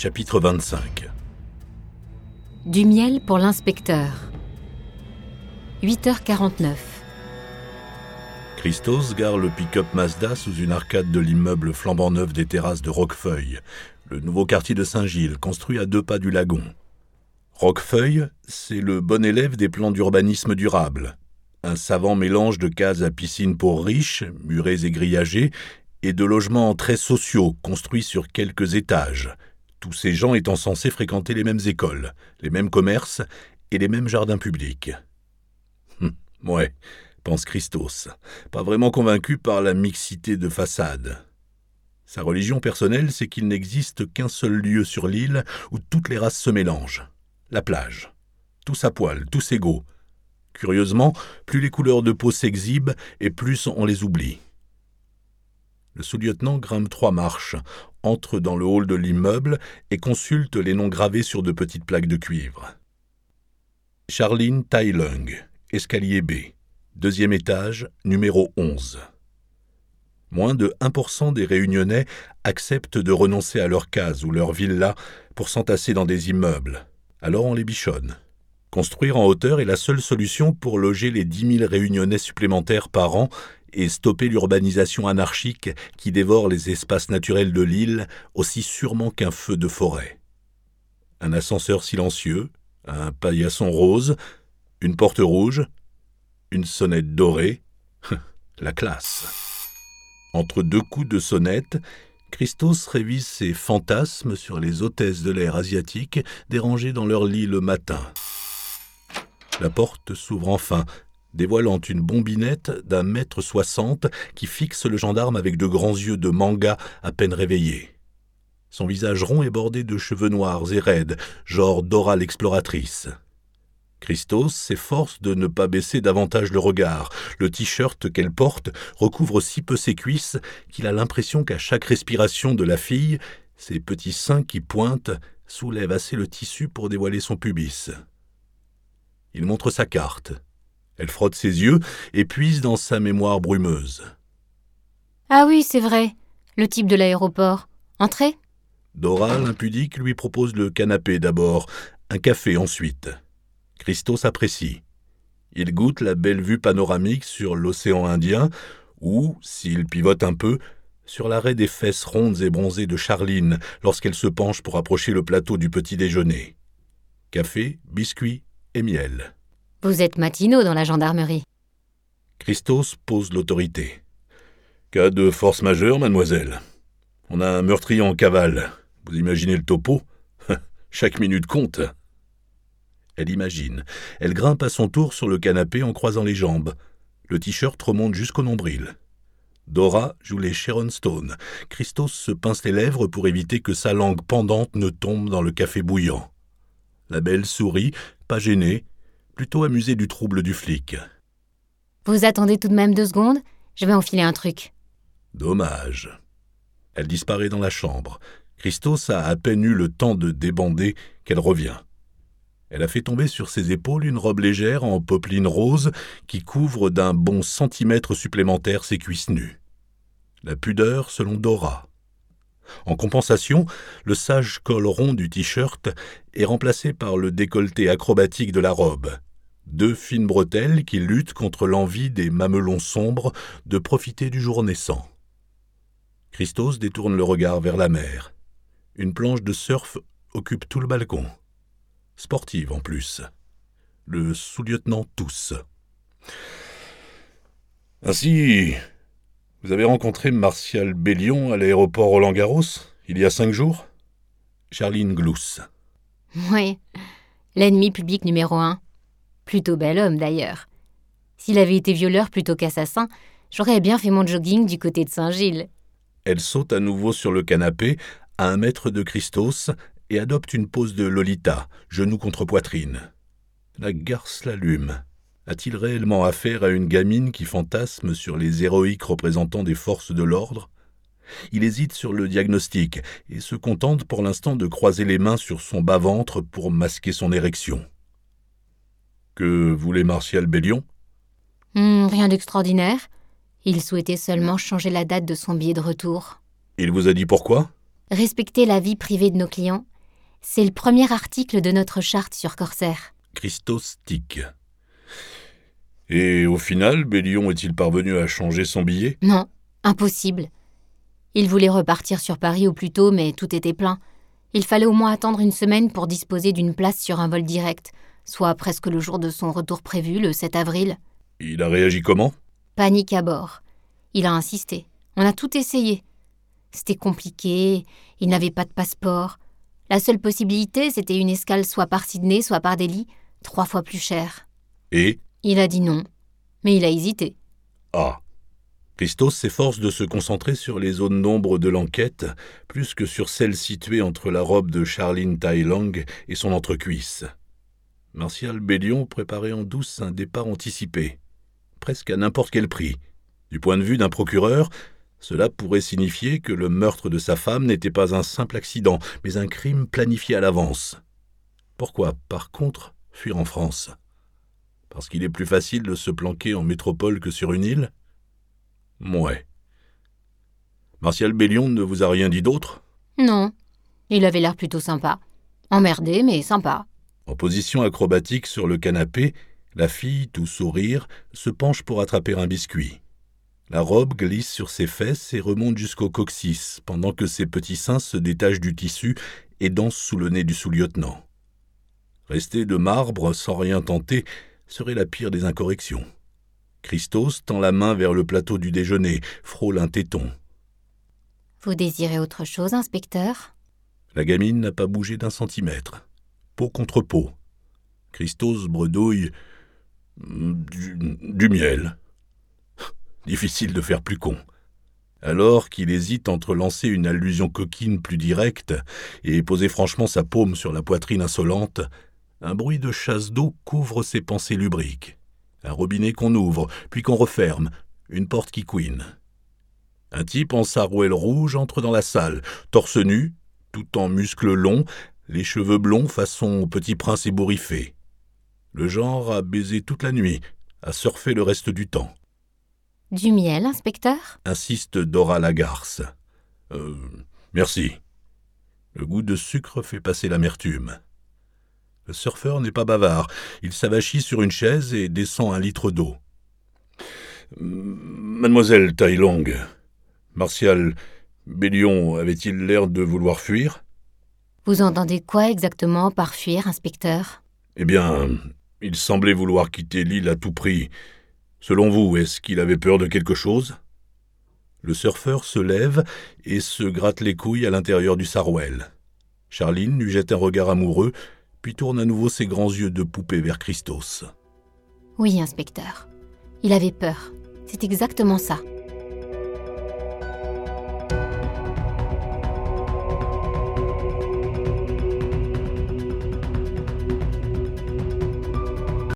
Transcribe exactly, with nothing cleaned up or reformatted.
Chapitre vingt-cinq. Du miel pour l'inspecteur. huit heures quarante-neuf. Christos gare le pick-up Mazda sous une arcade de l'immeuble flambant neuf des terrasses de Roquefeuille, le nouveau quartier de Saint-Gilles, construit à deux pas du lagon. Roquefeuille, c'est le bon élève des plans d'urbanisme durable. Un savant mélange de cases à piscine pour riches, murées et grillagées, et de logements très sociaux, construits sur quelques étages, tous ces gens étant censés fréquenter les mêmes écoles, les mêmes commerces et les mêmes jardins publics. Hum, ouais, pense Christos, pas vraiment convaincu par la mixité de façades. Sa religion personnelle, c'est qu'il n'existe qu'un seul lieu sur l'île où toutes les races se mélangent, la plage. Tous à poil, tous égaux. Curieusement, plus les couleurs de peau s'exhibent et plus on les oublie. Le sous-lieutenant grimpe trois marches, entre dans le hall de l'immeuble et consulte les noms gravés sur de petites plaques de cuivre. Charline Tai Lung, escalier B, deuxième étage, numéro onze. Moins de un pour cent des Réunionnais acceptent de renoncer à leur case ou leur villa pour s'entasser dans des immeubles. Alors on les bichonne. Construire en hauteur est la seule solution pour loger les dix mille Réunionnais supplémentaires par an et stopper l'urbanisation anarchique qui dévore les espaces naturels de l'île aussi sûrement qu'un feu de forêt. Un ascenseur silencieux, un paillasson rose, une porte rouge, une sonnette dorée, la classe. Entre deux coups de sonnette, Christos révise ses fantasmes sur les hôtesses de l'air asiatique dérangées dans leur lit le matin. La porte s'ouvre enfin, dévoilant une bombinette d'un mètre soixante qui fixe le gendarme avec de grands yeux de manga à peine réveillés. Son visage rond est bordé de cheveux noirs et raides, genre Dora l'exploratrice. Christos s'efforce de ne pas baisser davantage le regard. Le t-shirt qu'elle porte recouvre si peu ses cuisses qu'il a l'impression qu'à chaque respiration de la fille, ses petits seins qui pointent soulèvent assez le tissu pour dévoiler son pubis. Il montre sa carte. Elle frotte ses yeux et puise dans sa mémoire brumeuse. « Ah oui, c'est vrai, le type de l'aéroport. Entrez ?» Dora, l'impudique, lui propose le canapé d'abord, un café ensuite. Christos apprécie. Il goûte la belle vue panoramique sur l'océan Indien ou, s'il pivote un peu, sur l'arrêt des fesses rondes et bronzées de Charline lorsqu'elle se penche pour approcher le plateau du petit déjeuner. Café, biscuits et miel. Vous êtes matinaux dans la gendarmerie. Christos pose l'autorité. Cas de force majeure, mademoiselle. On a un meurtrier en cavale. Vous imaginez le topo ? Chaque minute compte. Elle imagine. Elle grimpe à son tour sur le canapé en croisant les jambes. Le t-shirt remonte jusqu'au nombril. Dora joue les Sharon Stone. Christos se pince les lèvres pour éviter que sa langue pendante ne tombe dans le café bouillant. La belle sourit, pas gênée, plutôt amusée du trouble du flic. « Vous attendez tout de même deux secondes ? Je vais enfiler un truc. » Dommage. Elle disparaît dans la chambre. Christos a à peine eu le temps de débander qu'elle revient. Elle a fait tomber sur ses épaules une robe légère en popeline rose qui couvre d'un bon centimètre supplémentaire ses cuisses nues. La pudeur selon Dora. En compensation, le sage col rond du t-shirt est remplacé par le décolleté acrobatique de la robe. Deux fines bretelles qui luttent contre l'envie des mamelons sombres de profiter du jour naissant. Christos détourne le regard vers la mer. Une planche de surf occupe tout le balcon. Sportive en plus. Le sous-lieutenant tousse. Ainsi, vous avez rencontré Martial Bellion à l'aéroport Roland-Garros, il y a cinq jours ? Charline glousse. Oui, l'ennemi public numéro un. Plutôt bel homme d'ailleurs. S'il avait été violeur plutôt qu'assassin, j'aurais bien fait mon jogging du côté de Saint-Gilles. Elle saute à nouveau sur le canapé, à un mètre de Christos, et adopte une pose de Lolita, genou contre poitrine. La garce l'allume. A-t-il réellement affaire à une gamine qui fantasme sur les héroïques représentants des forces de l'ordre ? Il hésite sur le diagnostic et se contente pour l'instant de croiser les mains sur son bas-ventre pour masquer son érection. Que voulait Martial Bellion ? Hum, Rien d'extraordinaire. Il souhaitait seulement changer la date de son billet de retour. Il vous a dit pourquoi ? Respecter la vie privée de nos clients C'est le premier article de notre charte sur Corsair. Christos tic. Et au final, Bellion est-il parvenu à changer son billet ? Non, impossible. Il voulait repartir sur Paris au plus tôt, mais tout était plein. Il fallait au moins attendre une semaine pour disposer d'une place sur un vol direct, soit presque le jour de son retour prévu, le sept avril. Il a réagi comment ? Panique à bord. Il a insisté. On a tout essayé. C'était compliqué, il n'avait pas de passeport. La seule possibilité, c'était une escale soit par Sydney, soit par Delhi, trois fois plus chère. Et ? Il a dit non, mais il a hésité. Ah. Christos s'efforce de se concentrer sur les zones d'ombre de l'enquête, plus que sur celle située entre la robe de Charline Tai Long et son entrecuisse. Martial Bellion préparait en douce un départ anticipé, presque à n'importe quel prix. Du point de vue d'un procureur, cela pourrait signifier que le meurtre de sa femme n'était pas un simple accident, mais un crime planifié à l'avance. Pourquoi, par contre, fuir en France ? Parce qu'il est plus facile de se planquer en métropole que sur une île ? Mouais. Martial Bellion ne vous a rien dit d'autre ? Non, il avait l'air plutôt sympa. Emmerdé, mais sympa. En position acrobatique sur le canapé, la fille, tout sourire, se penche pour attraper un biscuit. La robe glisse sur ses fesses et remonte jusqu'au coccyx, pendant que ses petits seins se détachent du tissu et dansent sous le nez du sous-lieutenant. Rester de marbre sans rien tenter serait la pire des incorrections. Christos tend la main vers le plateau du déjeuner, frôle un téton. « Vous désirez autre chose, inspecteur ?» La gamine n'a pas bougé d'un centimètre. Peau contre peau. Christos bredouille du, du miel. Difficile de faire plus con. Alors qu'il hésite entre lancer une allusion coquine plus directe et poser franchement sa paume sur la poitrine insolente, un bruit de chasse d'eau couvre ses pensées lubriques. Un robinet qu'on ouvre, puis qu'on referme, une porte qui couine. Un type en sarouel rouge entre dans la salle, torse nu, tout en muscles longs, les cheveux blonds façon petit prince ébouriffé. Le genre à baiser toute la nuit, à surfer le reste du temps. « Du miel, inspecteur ?» insiste Dora Lagarce. Euh, merci. Le goût de sucre fait passer l'amertume. Le surfeur n'est pas bavard. Il s'avachit sur une chaise et descend un litre d'eau. « Mademoiselle Tai Long, Martial Bellion avait-il l'air de vouloir fuir ?» Vous entendez quoi exactement par fuir, inspecteur ? Eh bien, il semblait vouloir quitter l'île à tout prix. Selon vous, est-ce qu'il avait peur de quelque chose ? Le surfeur se lève et se gratte les couilles à l'intérieur du sarouel. Charline lui jette un regard amoureux, puis tourne à nouveau ses grands yeux de poupée vers Christos. Oui, inspecteur. Il avait peur. C'est exactement ça.